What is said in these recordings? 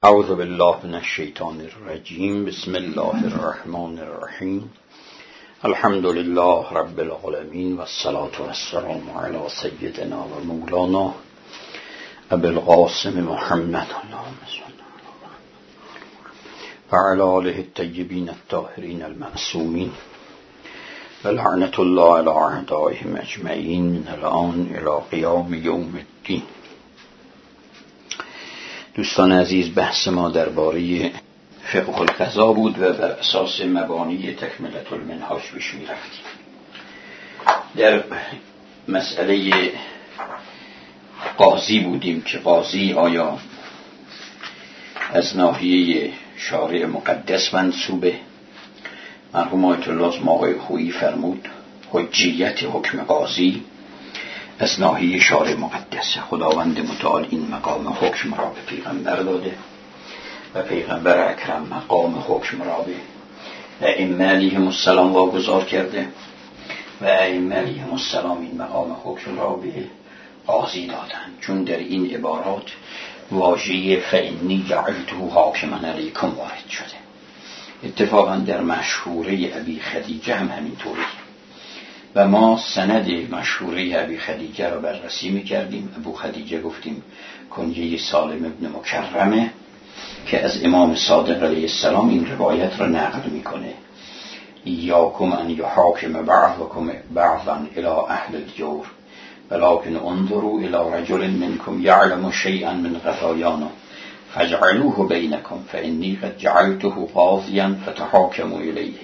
اعوذ بالله من الشیطان الرجیم. بسم الله الرحمن الرحیم. الحمد لله رب العالمین و الصلاة والسلام علی سیدنا و مولانا ابی القاسم محمد و علی آله الطیبین الطاهرین المعصومین و لعنة الله علی اعدائهم اجمعین من الآن الی قیام یوم الدین. دوستان عزیز، بحث ما درباره فقه القضا بود و بر اساس مبانی تکملة المنهاج پیش می رفتیم. در مسئله قاضی بودیم که قاضی آیا از ناحیه شارع مقدس منسوبه؟ مرحوم آیت الله آقای خویی فرمود حجیت حکم قاضی از ناحیه شارع مقدس. خداوند متعال این مقام حکم را به پیغمبر داده و پیغمبر اکرم مقام حکم را به ائمه علیهم السلام واگذار کرده و ائمه علیهم السلام این مقام حکم را به قاضی دادند، چون در این عبارات واژه فإنی جعلته حاکما علیکم وارد شده. اتفاقا در مشهوره ابی خدیجه هم همینطوری و ما سند مشهوره ابی خدیجه را بررسی می‌کردیم. ابو خدیجه گفتیم کنیه سالم ابن مکرمه که از امام صادق علیه السلام این روایت را نقل میکنه: ایاکم ان یحاکم بعضکم بعضا الی اهل الجور ولکن انظروا الی رجل منکم یعلم شیئا من خطایانا فاجعلوه بینکم فانی قد جعلته قاضیا فتحاکموا الیه.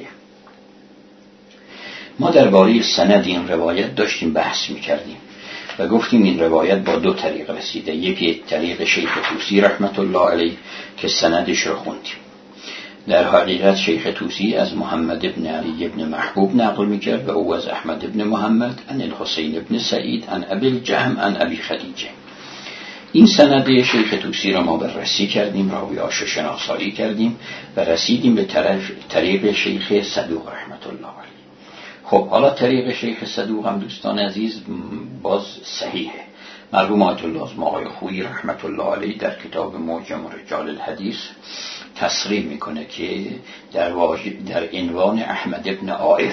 ما درباره سند این روایت داشتیم بحث میکردیم و گفتیم این روایت با دو طریق رسیده. یکی طریق شیخ طوسی رحمت الله علیه که سندش رو خوندیم. در حقیقت شیخ طوسی از محمد ابن علی ابن محبوب نقل میکرد و او از احمد ابن محمد عن الحسین ابن سعید عن ابی الجهم عن ابی خدیجه. این سند شیخ طوسی را ما بررسی کردیم، راویاش شناسایی کردیم و رسیدیم به طریق شیخ صدوق رحمت الله علیه. خب حالا طریق شیخ صدوق هم دوستان عزیز باز صحیحه. مرحوم آیت الله آقای خویی رحمت الله علیه در کتاب معجم رجال الحدیث تصریح میکنه که در عنوان احمد ابن عائذ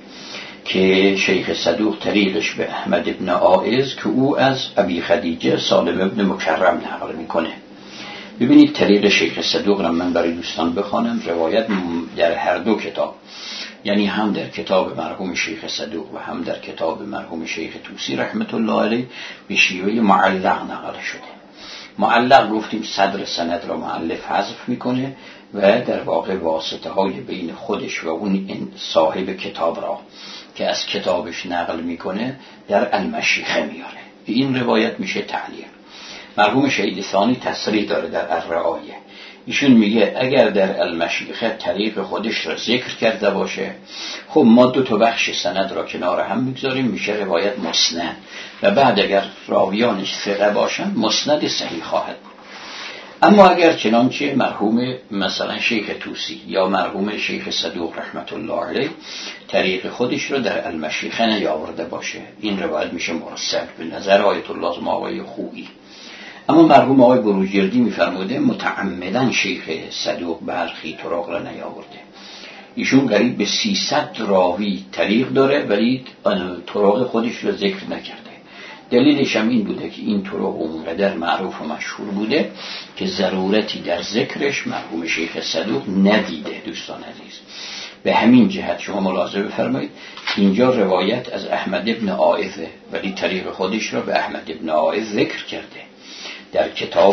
که شیخ صدوق طریقش به احمد ابن عائذ که او از ابی خدیجه سالم ابن مکرم نقل میکنه. ببینید طریق شیخ صدوق را من برای دوستان بخوانم. روایت در هر دو کتاب، یعنی هم در کتاب مرحوم شیخ صدوق و هم در کتاب مرحوم شیخ طوسی رحمت الله علیه به شیوه معلق نقل شده. معلق گفتیم صدر سند را مؤلف حذف میکنه و در واقع واسطه های بین خودش و اون صاحب کتاب را که از کتابش نقل میکنه در المشیخه میاره. به این روایت میشه تعلیق. مرحوم شهید ثانی تصریح داره در الرعایه. ایشون میگه اگر در المشیخه طریق خودش را ذکر کرده باشه، خب ما دو تا بخش سند را کنار هم میگذاریم، میشه روایت مسند و بعد اگر راویانش ثقه باشن مسند صحیح خواهد بود. اما اگر چنانچه مرحوم مثلا شیخ طوسی یا مرحوم شیخ صدوق رحمت الله علیه طریق خودش را در المشیخه نیاورده باشه، این روایت میشه مرسل به نظر آیت الله آقای خویی. اما مرحوم آقای بروجردی میفرموده متعمدن شیخ صدوق برخی طرق را نیاورده. ایشون قریب به 300 راوی طریق داره ولی طرق خودش رو ذکر نکرده. دلیلش هم این بوده که این طرق اونقدر معروف و مشهور بوده که ضرورتی در ذکرش مرحوم شیخ صدوق ندیده. دوستان عزیز، به همین جهت شما ملاحظه بفرمایید اینجا روایت از احمد ابن عائذ ولی طریق خودش را به احمد ابن عائذ ذکر کرده. در کتاب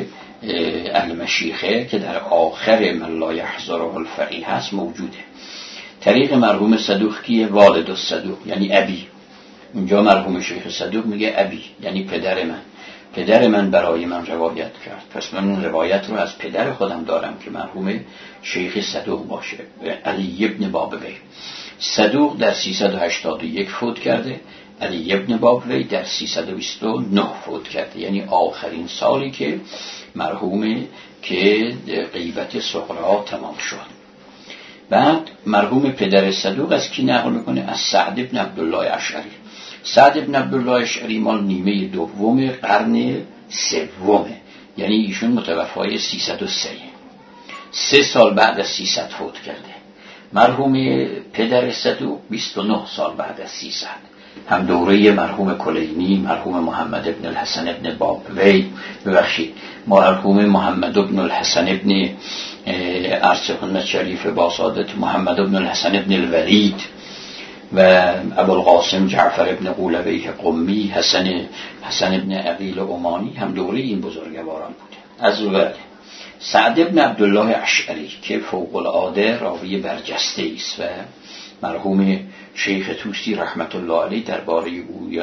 المشیخه که در آخر من لا یحضره الفقیه هست موجوده. طریق مرحوم صدوق کیه؟ والد الصدوق یعنی ابی. اونجا مرحوم شیخ صدوق میگه ابی یعنی پدر من برای من روایت کرد. پس من اون روایت رو از پدر خودم دارم که مرحوم شیخ صدوق باشه، علی ابن بابوی. صدوق در 381 فوت کرده، علی ابن بابوی در 329 فوت کرده، یعنی آخرین سالی که مرحوم که غیبت صغرا تمام شد. بعد مرحوم پدر صدوق از کی نقل میکنه؟ از سعد ابن عبدالله اشعری. سعد ابن عبدالله اشعری مال نیمه دوم قرن سومه، یعنی ایشون متوفای 303، 3 سال بعد از 300 فوت کرده. مرحوم پدر صدوق 29 سال بعد از 300، هم دوره مرحوم کلینی، مرحوم محمد ابن الحسن ابن بابوی، مرحوم محمد ابن الحسن ابن ارسخن شریف باسادت، محمد ابن الحسن ابن الولید و ابوالقاسم جعفر ابن قولویه قمی، حسن ابن عقیل عمانی هم دوره این بزرگواران بوده. از بعد سعد ابن عبدالله اشعری که فوق العاده راوی برجسته است و مرحوم شیخ طوسی رحمت الله علیه درباره او، یا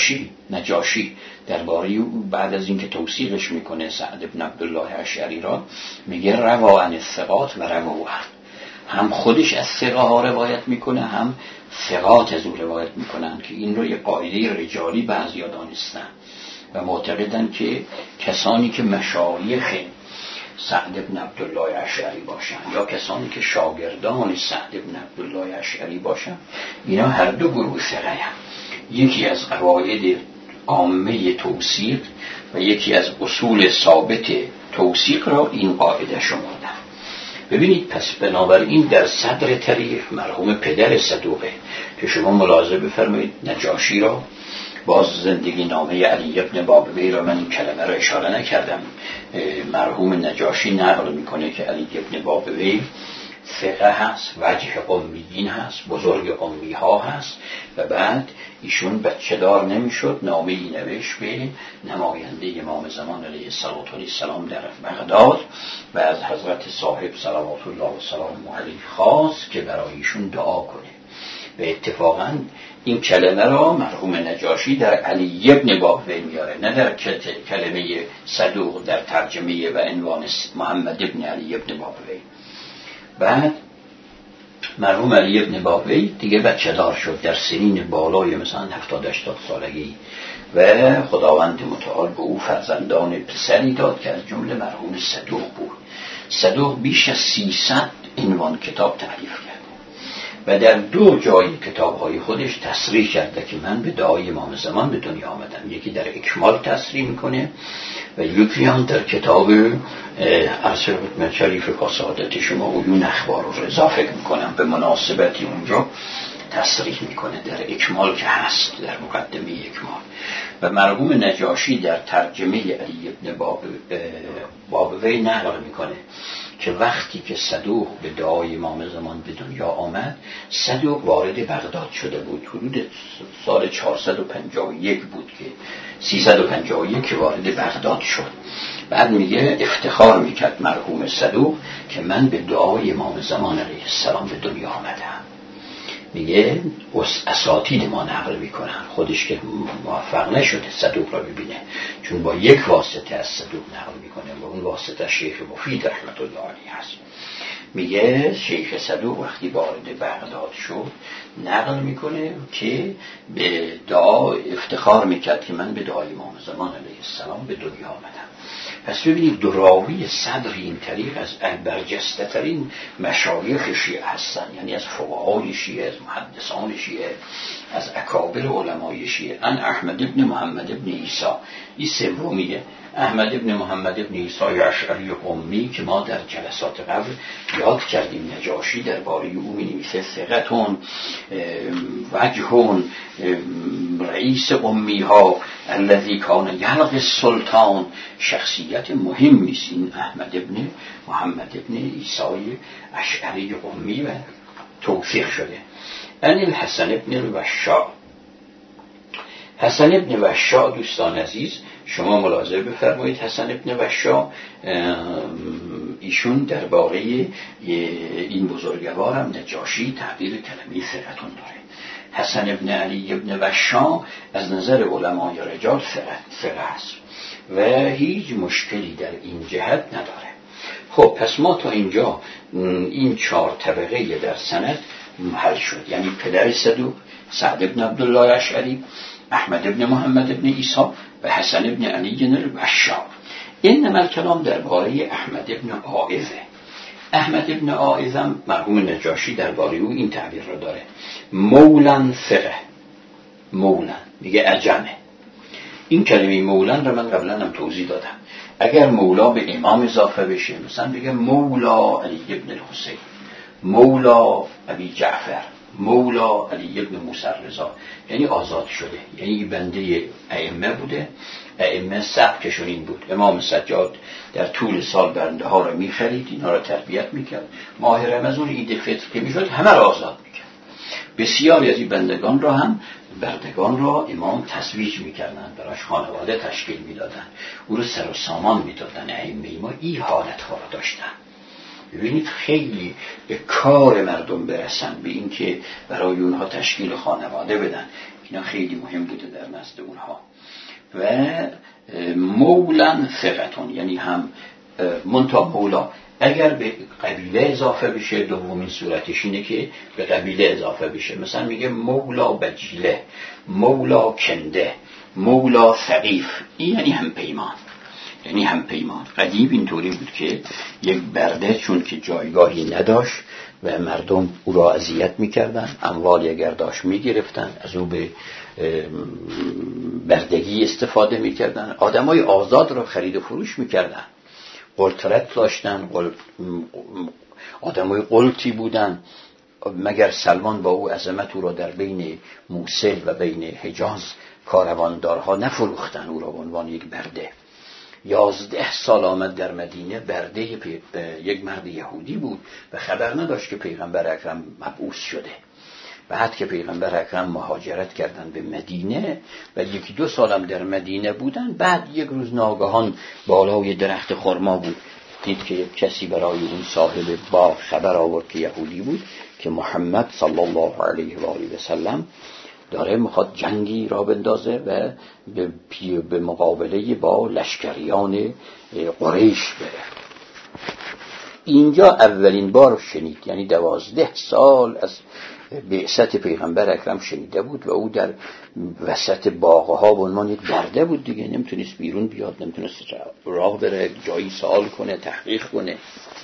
نجاشی درباره او بعد از اینکه توثیقش میکنه سعد ابن عبدالله اشعری را، میگه روا عن الثقات و روا، هم خودش از ثقه ها روایت میکنه، هم ثقات از او روایت میکنن که این رو یه قاعده رجالی بعضیا دانستن و معتقدن که کسانی که مشایخ سعد ابن عبدالله اشعری باشن یا کسانی که شاگردان سعد ابن عبدالله اشعری باشن، اینا هر دو گروه ثقه هم. یکی از قواعد عامه توثیق و یکی از اصول ثابت توثیق را این قاعده شمردن. ببینید، پس بنابراین در صدر تاریخ مرحوم پدر صدوقه که شما ملاحظه بفرمایید نجاشی را، باز زندگی نامه علی ابن بابوی را من این کلمه را اشاره نکردم، مرحوم نجاشی نقل میکنه که علی ابن بابوی ثقه هست، وجه قمیین هست، بزرگ قمی ها هست و بعد ایشون بچه دار نمیشد، نامه ای نوشت به نماینده امام زمان علیه السلام در بغداد و از حضرت صاحب صلوات الله و سلامه علیه خواست که برای ایشون دعا کنه. و اتفاقاً این کلمه را مرحوم نجاشی در علی ابن بابوی میاره، نه در کلمه صدوق در ترجمه و عنوان محمد ابن علی ابن بابوی. بعد مرحوم علی ابن بابوی دیگه بچه دار شد در سنین بالای مثلا 70-80 سالگی و خداوند متعال به او فرزندان پسری داد که از جمله مرحوم صدوق بود. صدوق بیش از 300 عنوان کتاب تألیف کرد و در 2 جای کتاب‌های خودش تصریح کرده که من به دعای امام زمان به دنیا آمدم. یکی در اکمال تصریح میکنه و یکی هم در کتاب ارسخن شریف باسادت شما عیون اخبار و رضا فکر میکنم به مناسبتی اونجا تصریح میکنه، در اکمال که هست، در مقدمه اکمال. و مرحوم نجاشی در ترجمه علی ابن بابوی نقل میکنه که وقتی که صدوق به دعای امام زمان به دنیا آمد، صدوق وارد بغداد شده بود، حدود سال 451 بود که 351 که وارد بغداد شد. بعد میگه افتخار میکرد مرحوم صدوق که من به دعای امام زمان علیه السلام به دنیا آمدم. میگه اساتید ما نقل میکنن، خودش که موفق نشده صدوق را ببینه، چون با یک واسطه از صدوق نقل میکنه و اون واسطه شیخ مفید رحمت الله علیه هست. میگه شیخ صدوق وقتی وارد بغداد شد نقل میکنه که به دعا افتخار میکرد که من به دعای امام زمان علیه السلام به دنیا آمدم. پس ببینید دو راوی صدر این طریق از برجسته ترین مشایخ شیعه هستن، یعنی از فقهای شیعه، از محدثان شیعه، از اکابر علمای شیعه. ان احمد ابن محمد ابن عیسی، این سومیه، احمد ابن محمد ابن عیسی اشعری قمی که ما در جلسات قبل یاد کردیم. نجاشی درباره او می‌نویسه ثقتون وجهون رئیس امیها الذی کان یلق السلطان، شخصیت مهمی است این احمد ابن محمد ابن عیسی اشعری قمی و توثیق شده. ان الحسن ابن الوشاء، حسن ابن وشاء دوستان عزیز شما ملاحظه بفرمایید، حسن ابن وشاء ایشون درباره این بزرگوار هم نجاشی تعبیر کلمه ثقتون داره. حسن ابن علی ابن وشاء از نظر علمای رجال ثقه است و هیچ مشکلی در این جهت نداره. خب پس ما تا اینجا این 4 طبقه در سند حل شد، یعنی پدر صدوق سعد ابن عبدالله اشعری، احمد ابن محمد ابن عیسی و حسن ابن علی الوشاء. اینما الکلام درباره احمد ابن عائذه. احمد ابن عائذه مرحوم نجاشی درباره او این تعبیر را داره، مولن ثقه. مولن میگه عجمه. این کلمه مولن را من قبلا هم توضیح دادم. اگر مولا به امام اضافه بشه، مثلا بگه مولا علی ابن الحسین، مولا ابی جعفر، مولا علی ابن موسی رضا، یعنی آزاد شده، یعنی بنده ائمه بوده. ائمه سبکشون این بود، امام سجاد در طول سال بنده ها رو میخرید، اینها رو تربیت میکرد، ماه رمضان عید فطر که میشد همه رو آزاد میکرد. بسیاری از این بندگان را هم بردگان را امام تزویج میکردن، براش خانواده تشکیل میدادن، او رو سر و سامان میدادن. ائمه ما این حالت ها را داشتن. ببینید خیلی به کار مردم برسن، به این که برای اونها تشکیل خانواده بدن، اینا خیلی مهم بوده در نزد اونها. و مولا ثقتون، یعنی هم منتها مولا اگر به قبیله اضافه بشه، دومین صورتش اینه که به قبیله اضافه بشه. مثلا میگه مولا بجیله، مولا کنده، مولا ثقیف، این یعنی هم پیمان. یعنی هم پیمان. قدیم اینطوری بود که یک برده چون که جایگاهی نداشت و مردم او را اذیت میکردن، اموالی اگر داشت میگرفتن، از او به بردگی استفاده میکردن. آدمای آزاد را خرید و فروش میکردن، قلترت داشتن، آدمای قلتی بودن. مگر سلمان با او عظمت او را در بین موصل و بین حجاز کارواندارها نفروختن او را به عنوان یک برده. 11 سال آمد در مدینه، برده یک مرد یهودی بود و خبر نداشت که پیغمبر اکرم مبعوث شده. بعد که پیغمبر اکرم مهاجرت کردن به مدینه و 1-2 سالم در مدینه بودن، بعد یک روز ناگهان بالای درخت خرما بود، دید که کسی برای اون صاحب باغ خبر آورد که یهودی بود که محمد صلی الله علیه و آله و سلم داره میخواد جنگی را بندازه و به مقابله با لشکریان قریش بره. اینجا اولین بار شنید، یعنی 12 سال از بعثت پیغمبر اکرم شنیده بود و او در وسط باغها به عنوان یک برده بود دیگه، نمیتونست بیرون بیاد، نمیتونست راه بره، جایی سوال کنه، تحقیق کنه.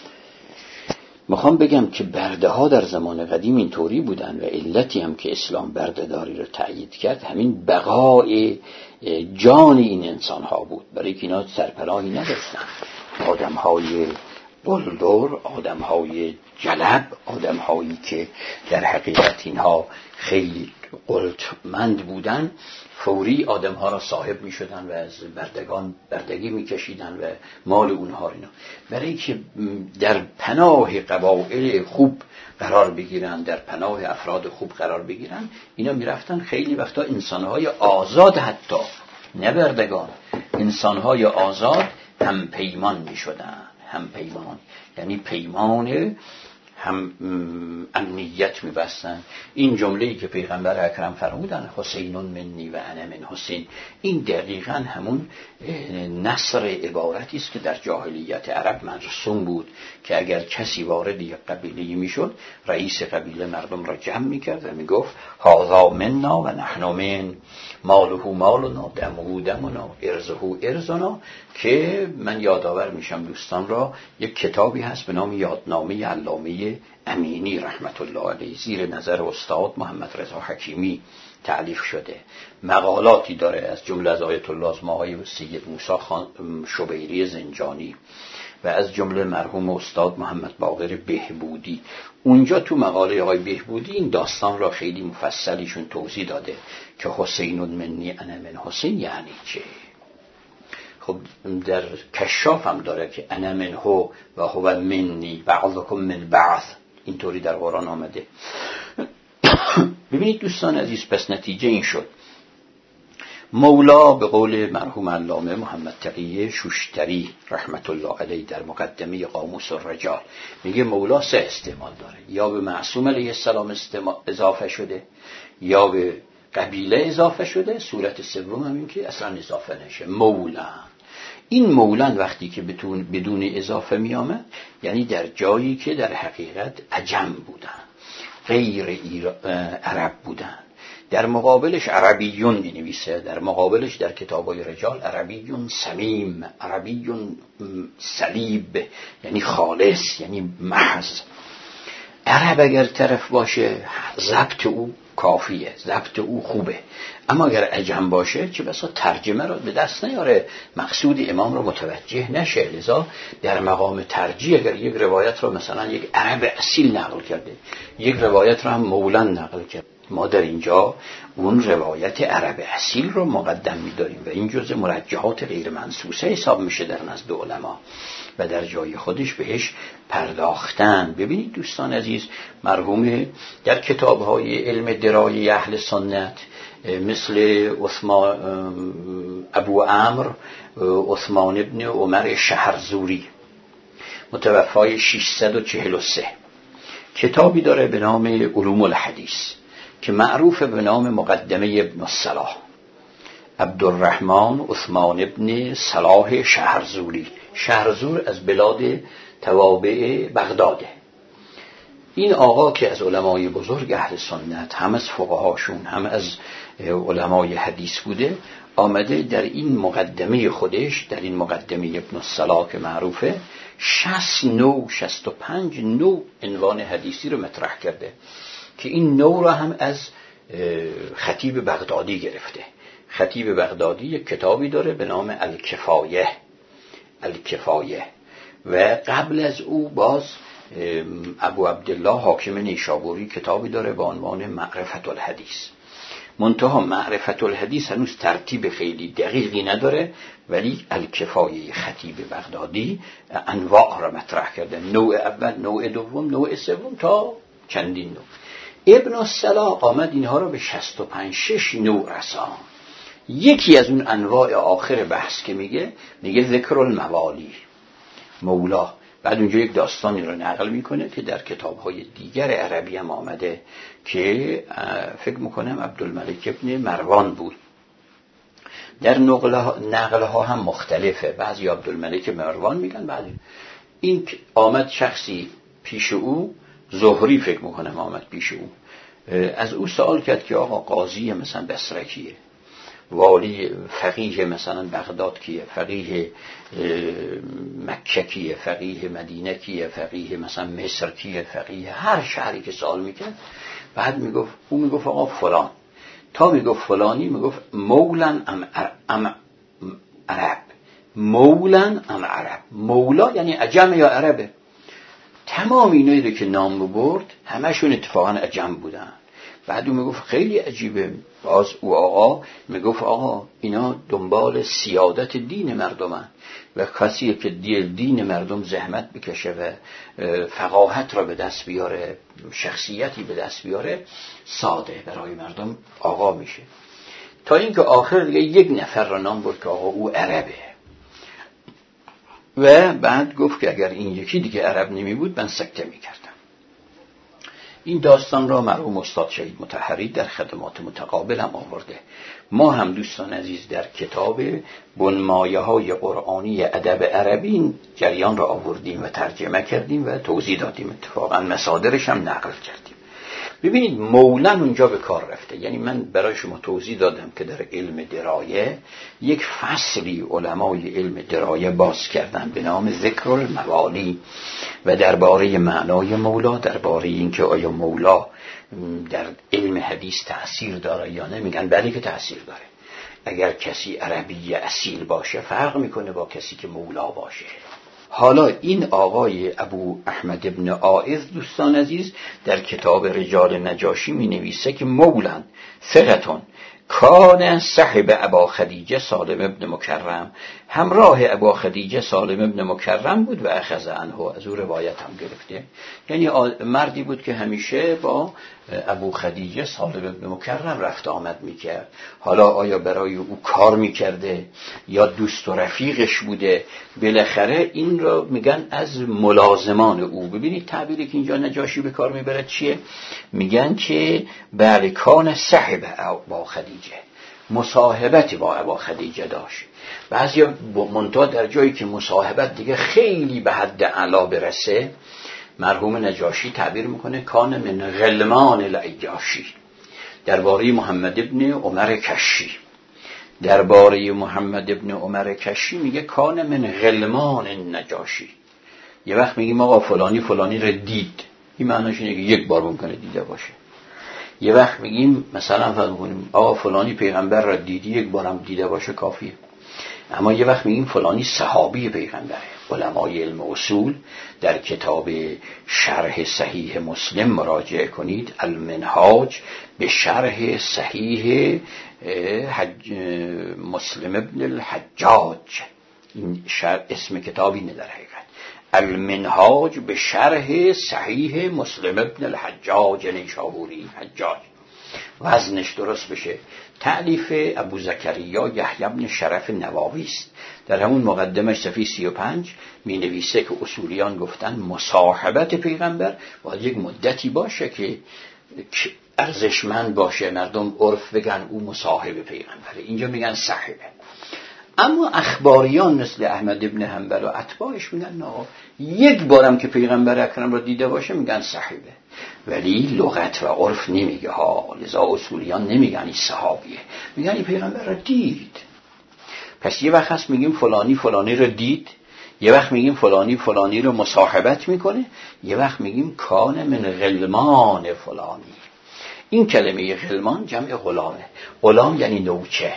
میخوام بگم که برده ها در زمان قدیم اینطوری بودن و علتی هم که اسلام بردهداری رو تأیید کرد همین بقای جان این انسان ها بود، برای که اینا سرپناهی نداشتن. آدم های بلدر، آدم های جلب، آدم هایی که در حقیقت اینها خیلی قدرتمند بودن، فوری آدم ها را صاحب می شدن و از بردگان بردگی می کشیدن و مال اونها اینا، برای که در پناه قبایل خوب قرار بگیرن، در پناه افراد خوب قرار بگیرن. اینا می رفتن خیلی وقتا انسانهای آزاد، حتی نه بردگان، انسانهای آزاد هم پیمان می شدن. هم پیمان یعنی پیمان هم امنیت می‌بستن. این جمله‌ای که پیغمبر اکرم فرمودن حسین منی و انا من حسین، این دقیقاً همون نصر عبارتی است که در جاهلیت عرب مرسوم بود که اگر کسی وارد یک قبیله میشد، رئیس قبیله مردم را جمع می‌کرد و میگفت هذا منا و نحن من، ماله مالنا، دمه دمنا، ارزه ارزنا. که من یادآور میشم دوستان را، یک کتابی هست به نام یادنامه علامه امینی رحمت الله علیه، زیر نظر استاد محمد رضا حکیمی تألیف شده. مقالاتی داره، از جمله از آیت الله آقای سید موسی خان شبیری زنجانی و از جمله مرحوم استاد محمد باقر بهبودی. اونجا تو مقاله آقای بهبودی این داستان را خیلی مفصلیشون توضیح داده که حسین منی انا من حسین یعنی چه. خب در کشاف هم داره که انا منه و هو منی بعضکم من بعض، اینطوری در قرآن آمده. ببینید دوستان عزیز، پس نتیجه این شد مولا به قول مرحوم علامه محمد تقی شوشتری رحمت الله علیه در مقدمه قاموس الرجال میگه مولا 3 استعمال داره، یا به معصوم علیه السلام اضافه شده، یا به قبیله اضافه شده، صورت سوم هم این که اصلا اضافه نشه. مولا، این مولا وقتی که بدون اضافه می آمد یعنی در جایی که در حقیقت عجم بودن، غیر عرب بودن. در مقابلش عربیون می نویسه، در مقابلش در کتابای رجال عربیون سمیم، عربیون سلیب، یعنی خالص، یعنی محض. عرب اگر طرف باشه ضبط او کافیه، ضبط او خوبه، اما اگر عجم باشه چه بسا ترجمه رو به دست نیاره، مقصود امام رو متوجه نشه. لذا در مقام ترجیح اگر یک روایت رو مثلا یک عرب اصیل نقل کرده، یک روایت رو هم مولن نقل کرده، ما در اینجا اون روایت عرب اصیل رو مقدم می‌داریم و این جزء مرجحات غیر منسوسه حساب میشه در نزد علما و در جای خودش بهش پرداختن. ببینید دوستان عزیز، مرحوم در کتاب‌های علم درایه اهل سنت مثل ابو عمرو عثمان ابن عمر شهرزوری متوفای 643 کتابی داره به نام علوم الحدیث که معروف به نام مقدمه ابن الصلاح، عبدالرحمن عثمان ابن صلاح شهرزوری. شهرزور از بلاد توابع بغداده. این آقا که از علمای بزرگ اهل سنت، هم از فقهاشون هم از علمای حدیث بوده، آمده در این مقدمه خودش، در این مقدمه ابن الصلاح که معروفه، 65 نوع عنوان حدیثی رو مطرح کرده که این نوع را هم از خطیب بغدادی گرفته. خطیب بغدادی یک کتابی داره به نام الکفایه و قبل از او باز ابو عبدالله حاکم نیشابوری کتابی داره با عنوان معرفت الحدیث. منتها معرفت الحدیث هنوز ترتیب خیلی دقیقی نداره، ولی الکفایه خطیب بغدادی انواع را مطرح کرده، نوع اول، نوع دوم، نوع سوم تا چندین نوع. ابن الصلاح آمد اینها را به 65 نوع رساند. یکی از اون انواع آخر بحث که میگه ذکر الموالی، مولا. بعد اونجا یک داستانی رو نقل میکنه که در کتاب‌های دیگر عربی هم آمده که فکر میکنم عبدالملک ابن مروان بود. در نقلها هم مختلفه، بعضی عبدالملک مروان میگن، بعضی این آمد شخصی پیش او، زهری فکر میکنم آمد پیش او، از او سوال کرد که آقا قاضی مثلا بصره کیه، والی فقیه مثلا بغداد کیه، فقیه مکه کیه، فقیه مدینه کیه، فقیه مثلا مصر کیه، فقیه هر شهری که سوال میکرد. بعد میگفت، او میگفت آقا فلان، تا میگفت فلانی میگفت مولن ام عرب، مولن ام عرب، مولا یعنی عجم یا عربه. تمام اینایی رو که نام برد همشون اتفاقا عجم بودن. بعد او میگفت خیلی عجیبه، باز او آقا میگفت آقا اینا دنبال سیادت دین مردمن و کسی که دین مردم زحمت بکشه و فقاهت را به دست بیاره، شخصیتی به دست بیاره، ساده برای مردم آقا میشه. تا اینکه آخر دیگه یک نفر را نام برد که آقا او عربه و بعد گفت که اگر این یکی دیگه عرب نمی بود من سکته میکردم. این داستان را مرحوم استاد شهید مطهری در خدمات متقابل هم آورده. ما هم دوستان عزیز در کتاب بنمایه‌های قرآنی ادب عربی این جریان را آوردیم و ترجمه کردیم و توضیح دادیم، اتفاقا مصادرش هم نقل کردیم. ببینید مولن اونجا به کار رفته، یعنی من برای شما توضیح دادم که در علم درایه یک فصلی علمای علم درایه باز کردن به نام ذکر الموالی و درباره معنای مولا، درباره اینکه آیا مولا در علم حدیث تأثیر داره یا نه. میگن بله که تأثیر داره. اگر کسی عربی اصیل باشه فرق میکنه با کسی که مولا باشه. حالا این آقای ابو احمد ابن عائض دوستان عزیز در کتاب رجال نجاشی می نویسه که مولن ثقتون کان صاحب ابا خدیجه سالم ابن مکرم، همراه ابا خدیجه سالم ابن مکرم بود و اخذ عنه، از او روایت هم گرفته. یعنی مردی بود که همیشه با ابو خدیجه سالم ابن مکرم رفت آمد میکرد. حالا آیا برای او کار میکرده یا دوست و رفیقش بوده، بالاخره این را میگن از ملازمان او. ببینید تعبیری که اینجا نجاشی به کار میبرد چیه؟ میگن که بله کان صاحب ابا خدیجه، مصاحبتی با ابا خدیجه داشت. بعضی منتها در جایی که مصاحبت دیگه خیلی به حد اعلا برسه، مرحوم نجاشی تعبیر میکنه کان من غلمان العیاشی. درباره محمد ابن عمر کشی، درباره محمد ابن عمر کشی میگه کان من غلمان نجاشی. یه وقت میگیم آقا فلانی فلانی رو دید، این معناش اینه که یک بار ممکنه دیده باشه. یه وقت میگیم مثلا فرض کنیم آقا فلانی پیغمبر را دیدی، یک بارم دیده باشه کافیه. اما یه وقت میگیم فلانی صحابی پیغمبره. علمای علم اصول در کتاب شرح صحیح مسلم مراجعه کنید، المنهاج به شرح صحیح مسلم ابن الحجاج، این اسم کتابی نه در حقیقت، المنهاج به شرح صحیح مسلم ابن الحجاج نیشابوری، حجاج وزنش درست بشه، تألیف ابو زکریا یحیی بن شرف نووی است. در همون مقدمش صفحه 35 می نویسه که اصولیان گفتن مصاحبت پیغمبر باید یک مدتی باشه که ارزشمند باشه، مردم عرف بگن او مصاحب پیغمبره، اینجا میگن صاحبه. اما اخباریان مثل احمد ابن حنبل و اتباعش میگن نه، یک بارم که پیغمبر اکرم را دیده باشه میگن صاحبه، ولی لغت و عرف نمیگه ها. لذا اصولیان نمیگن این صحابیه، میگن این پیغمبر را دید. پس یه وقت هست میگیم فلانی فلانی را دید، یه وقت میگیم فلانی فلانی رو مصاحبت میکنه، یه وقت میگیم کان من غلمان فلانی. این کلمه غلمان جمع غلامه. غلام یعنی نوچه.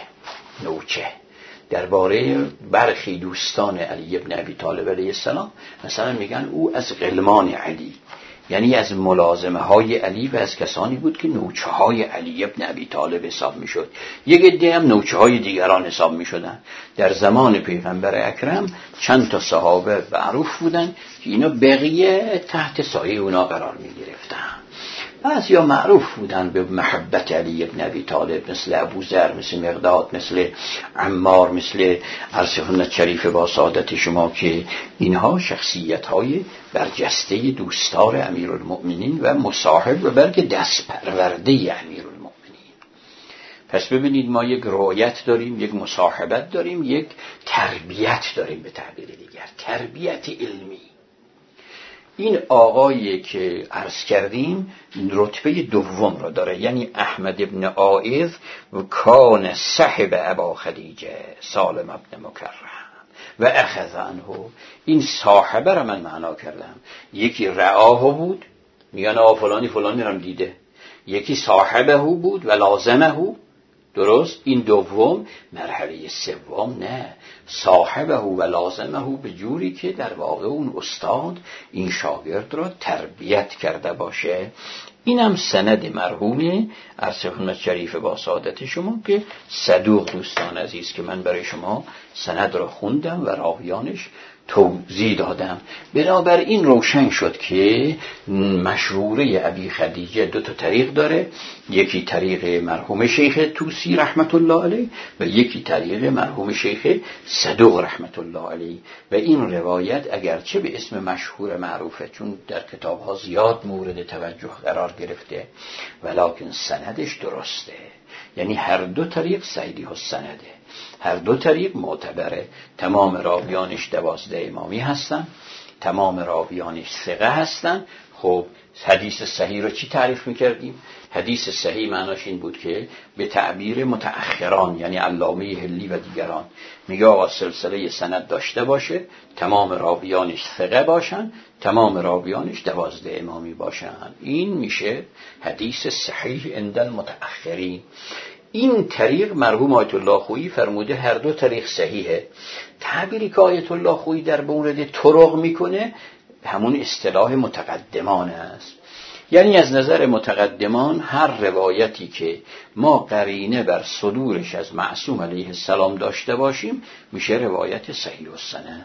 درباره برخی دوستان علی ابن ابی طالب علیه السلام مثلا میگن او از غلمان علی، یعنی از ملازمه های علی و از کسانی بود که نوچه های علی ابن ابی طالب حساب میشد. یک عده هم نوچه های دیگران حساب میشدن. در زمان پیغمبر اکرم چند تا صحابه معروف بودن که اینا بقیه تحت سایه اونا قرار میگرفتن. بعضیا معروف بودن به محبت علی ابن ابی طالب، مثل ابوذر، مثل مقداد، مثل عمار، مثل عرصه شریف با سعادت شما، که اینها شخصیت های برجسته دوستار امیرالمؤمنین و مصاحب و بلکه دست پرورده امیرالمؤمنین. پس ببینید ما یک رؤیت داریم، یک مصاحبت داریم، یک تربیت داریم، به تعبیر دیگر تربیت علمی. این آقایی که عرض کردیم رتبه دوم را داره، یعنی احمد ابن عائذ و کان صاحب ابا خدیجه سالم ابن مکرم و اخذ عنه. این صاحبه را من معنا کردم، یکی رعاه بود، میگن آقا فلانی فلانی را دیده، یکی صاحبه بود و لازمه، درست. این دوم. مرحله سوم نه، صاحبه و لازمه به جوری که در واقع اون استاد این شاگرد را تربیت کرده باشه. اینم سند مرحوم عرصه شریف با سعادت شما که صدوق دوستان عزیز که من برای شما سند را خوندم و راویانش توضیح دادم. بنابراین روشن شد که مشهوره ابی خدیجه دو تا طریق داره، یکی طریق مرحوم شیخ توسی رحمت الله علیه و یکی طریق مرحوم شیخ صدوق رحمت الله علیه. و این روایت اگرچه به اسم مشهور معروفه چون در کتاب ها زیاد مورد توجه قرار گرفته، ولکن سندش درسته، یعنی هر دو طریق صحیح السنده، هر دو طریق معتبره. تمام راویانش 12 امامی هستن، تمام راویانش ثقه هستن. خب حدیث صحیح رو چی تعریف میکردیم؟ حدیث صحیح معناش این بود که به تعبیر متأخران یعنی علامه حلی و دیگران میگه آقا سلسله سند داشته باشه، تمام راویانش ثقه باشن، تمام راویانش 12 امامی باشن. این میشه حدیث صحیح عند المتأخرین. این طریق مرحوم آیت الله خویی فرموده هر دو طریق صحیحه. تعبیری که آیت الله خویی در مورد طرق میکنه همون اصطلاح متقدمان است. یعنی از نظر متقدمان هر روایتی که ما قرینه بر صدورش از معصوم علیه السلام داشته باشیم میشه روایت صحیح السند.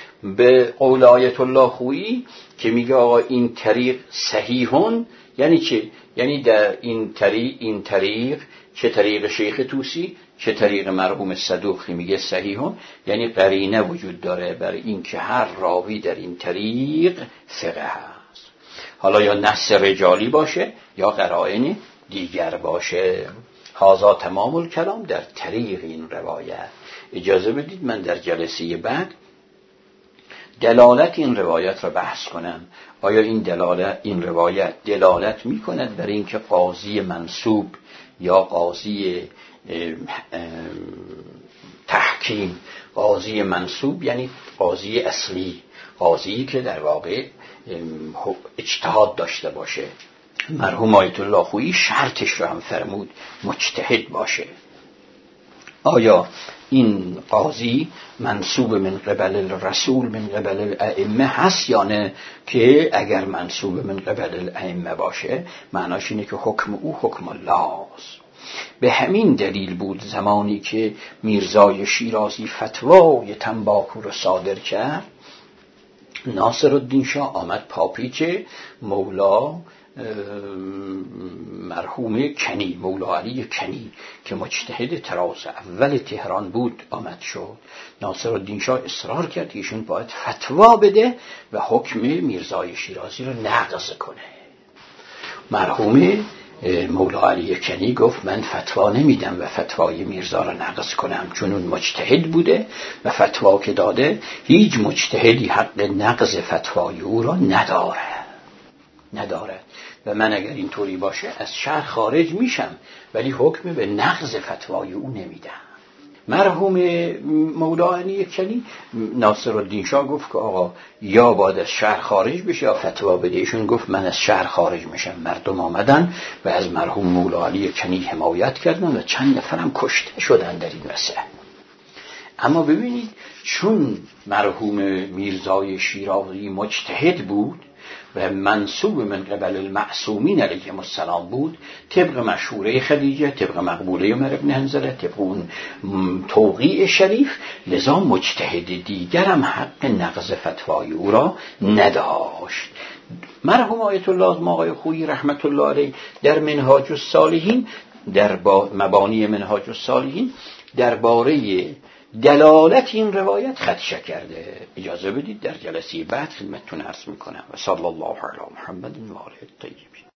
به قول آیت الله خویی که میگه آقا این طریق صحیحون یعنی چه؟ یعنی در این طریق چه طریق شیخ توسی چه طریق مرحوم صدوق میگه صحیحون، یعنی قرینه وجود داره برای این که هر راوی در این طریق ثقه هست، حالا یا نص رجالی باشه یا قرائن دیگر باشه. هذا تمام الکلام در طریق این روایت. اجازه بدید من در جلسه بعد دلالت این روایت را بحث کنم. آیا این روایت دلالت می کند بر این که قاضی منصوب یا قاضی تحکیم، قاضی منصوب یعنی قاضی اصلی، قاضی که در واقع اجتهاد داشته باشه، مرحوم آیت الله خویی شرطش رو هم فرمود مجتهد باشه. آیا این قاضی منصوب من قبل الرسول من قبل الائمه هست یا نه؟ که اگر منصوب من قبل الائمه باشه معناش اینه که حکم او حکم الله است. به همین دلیل بود زمانی که میرزای شیرازی فتوای تنباکو رو صادر کرد، ناصرالدین شاه آمد پاپیچ مولا مرحوم کنی، مولا علی کنی که مجتهد طراز اول تهران بود آمد شد. ناصرالدین شاه اصرار کرد که ایشون باید فتوا بده و حکم میرزای شیرازی رو نقض کنه. مرحوم مولا علی کنی گفت من فتوا نمیدم و فتوای میرزا رو نقض کنم، چون اون مجتهد بوده و فتوا که داده هیچ مجتهدی حق نقض فتوای او را نداره و من اگر اینطوری باشه از شهر خارج میشم ولی حکم به نقض فتوای او نمیدم. مرحوم مولا علی کنی ناصرالدین شاه گفت که آقا یا باید از شهر خارج بشه یا فتوا بده. ایشون گفت من از شهر خارج میشم. مردم آمدن و از مرحوم مولا علی کنی حمایت کردن و چند نفرم کشته شدن در این مسئله. اما ببینید چون مرحوم میرزای شیرازی مجتهد بود و منصوب من قبل المعصومین علیهم السلام بود، طبق مشوره خدیجه، طبق مقبوله عمر بن حنظله، طبق اون توقیع شریف، لذا مجتهد دیگرم حق نقض فتوای او را نداشت. مرحوم آیت الله آقای خویی رحمت الله علیه در منهاج الصالحین، در مبانی منهاج الصالحین درباره دلالت این روایت خدشه کرده. اجازه بدید در جلسه بعد خدمتتون عرض میکنم. و صلی الله علی محمد و آله الطیبین.